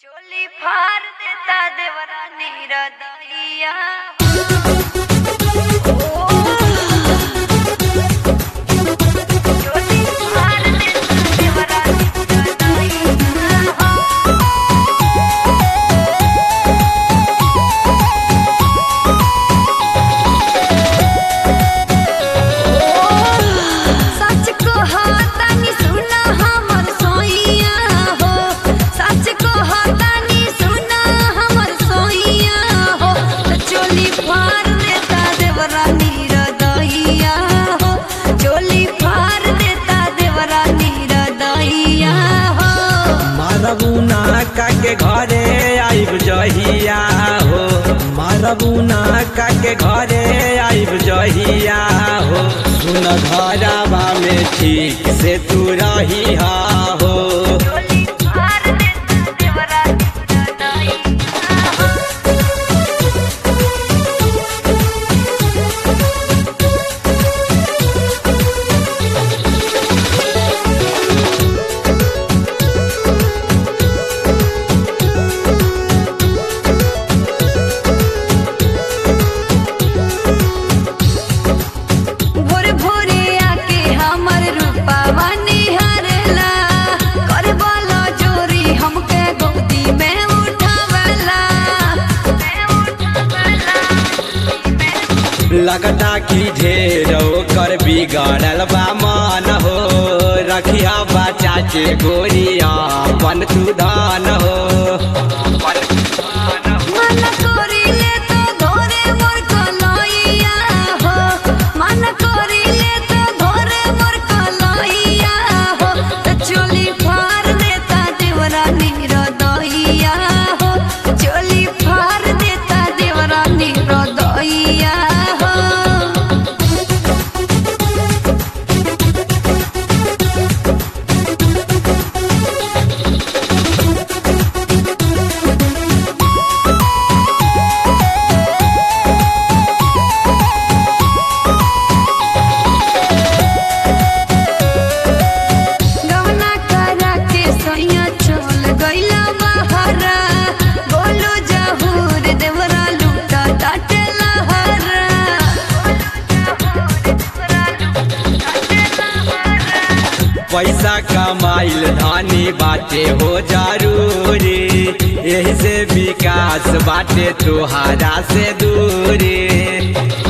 चोली फाड़ देता देवरा नीरा दहिया चोली फाड़ देता देवरा नीरा दहिया सच को हाथानी सुना हमर सोइया हो सच को हाथानी सुना हमर सोइया हो चोली फाड़ देता देवरा नीरा दहिया हो चोली फाड़ देता देवरा नीरा दहिया हो मारबुना के घरे आइब जहिया हो मारबुना के घरे आइब जहिया हो सुन घरवा में ठीक से तू रही हो चोली फाड़ देता देवरा नीरा दहिया हो भोरे भोरे आके हमर रूपावा निहारेला करवाला जोरी हमके गोदी में उठावेला लगता कि ढेर कर बिगड़ल बा मन हो रखिया बचा के गोरिया अपन तू धान हो मन करिले तो धोरे मोर कलैया हो मन करिले तो धोरे मोर कलैया हो त चोली फाड़ देता देवरा नीरा दहिया हो चोली फाड़ देता देवरा नीरा दहिया हो गवना करा के सैया चल गइला बहरा बोलो जहूर देवरा लूटा टाटे लहरा पैसा कमाइल धानी बाटे हो जरूरी यही से विकास बाटे तुहारा से दूरी